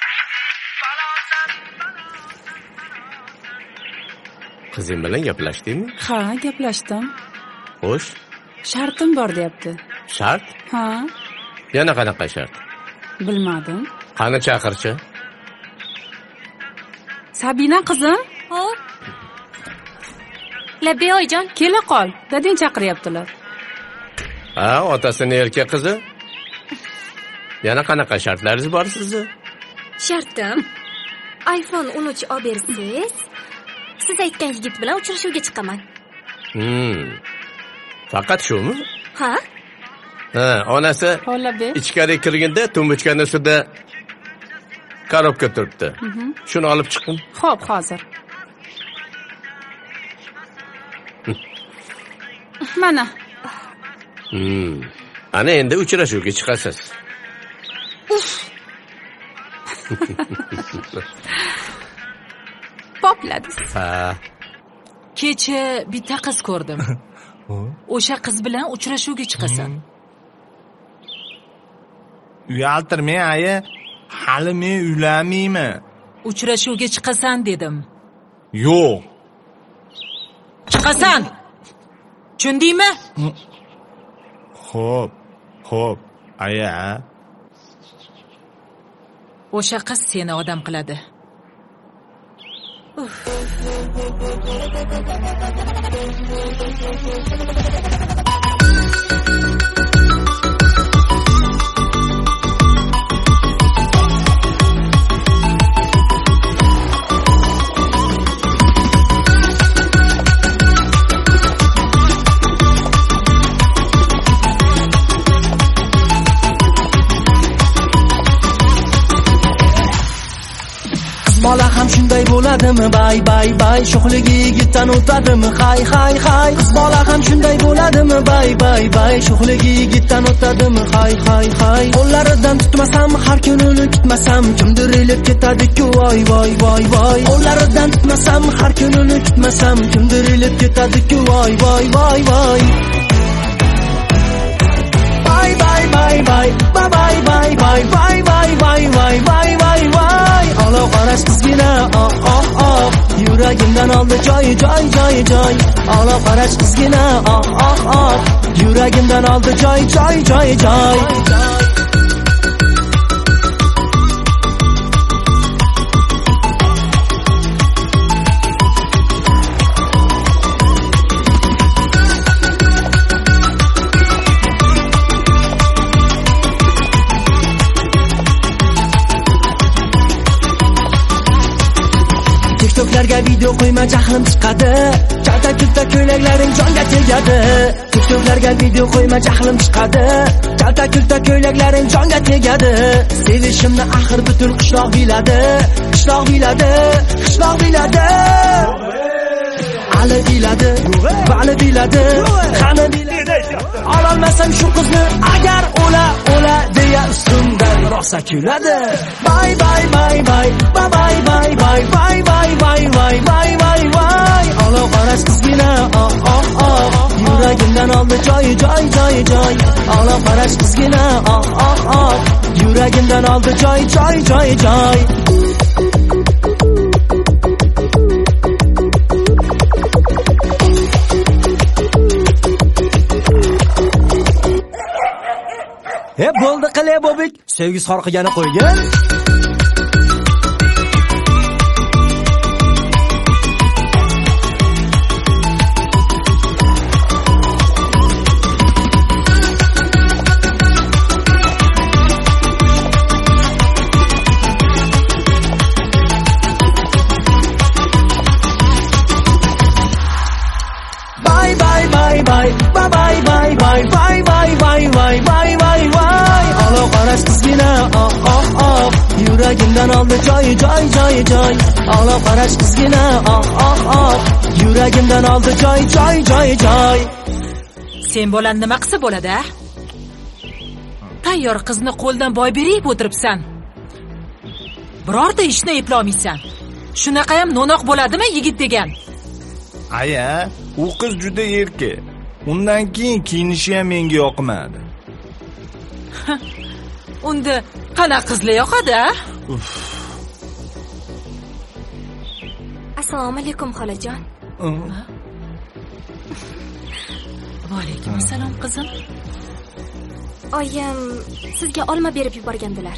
Qizing bilan gaplashdingmi? Ha, gaplashdim. Xo'sh, Shartim bor deyapti. shart? Ha, Yana qanaqa shart? bilmadim. Qani chaqirchi? Sabina qizim, Hop. Labbiy oyijon. kela qol. Dadang chaqiryaptilar. Ha, otasini erkak qizi. Yana qanaqa shartlaringiz bor sizni? Shartim. iPhone 13 olib bersangiz, siz aytgan yigit bilan uchrashuvga chiqaman. Faqat shumi? Ha? Ha, onasi Hollabi. ichkari kirganda tumbuchkani ustida korobka turibdi. Shuni olib chiqing. Xo'p, hozir. Mana. Ana endi uchrashuvga chiqasiz. Popladis. Ha, Kecha bitta qiz ko'rdim. O'sha qiz bilan uchrashuvga chiqasan. Uyaltirmang aya, hali men uylanmayman. Uchrashuvga chiqasan dedim. Yo'q. Chiqasan. Tushundingmi? Xo'p, aya. O'sha qiz seni odam qiladi. Bola ham shunday bo'ladimi? Bay sho'xligi yigitdan o'tadimi? Hay qiz bola ham shunday bo'ladimi? Bay sho'xligi yigitdan o'tadimi? Hay qo'llaridan tutmasam, har kunini kutmasam, kimdir elib ketadi-ku, voy qo'llaridan tutmasam, har kunini kutmasam, kimdir elib ketadi-ku, voy Bay Alo qarash qizgina, yuragimdan oldi joy. Alo qarash qizgina, yuragimdan oldi joy. TikTok'larga video qo'yma, jahlim chiqadi. Kalta ko'ylaklaring jonga tegadi. TikTok'larga video qo'yma, jahlim chiqadi. Kalta ko'ylaklaring jonga tegadi. Sevishimni axir butun qishloq biladi. Ali biladi, qani biladi. Ololmasam shu qizni agar o'la deya ustimdan rosa kuladi. Bay Alo qarash qizgina, yuragimdan oldi joy. Alo qarash qizgina, yuragimdan oldi joy. Bo'ldi qilay bobik, sevgi sarqigani qo'ygin. Alo qarash qizgina, yuragimdan oldi joy. Alo qarash qizgina, yuragimdan oldi joy. Sen bolan nima qilsa bo'ladi? Tayyor qizni qo'ldan boy berib o'tiribsan. Birorta ishni eplolmaysan. Shunaqa ham no'noq bo'ladimi yigit degan? Aya, u qiz juda erkak. Undan keyin kiyinishi ham menga yoqmadi. Unda qanaqa qizlar yoqadi? Assalomu alaykum xolajon. Va alaykum assalom qizim. Oyim sizga olma berib yuborgandilar.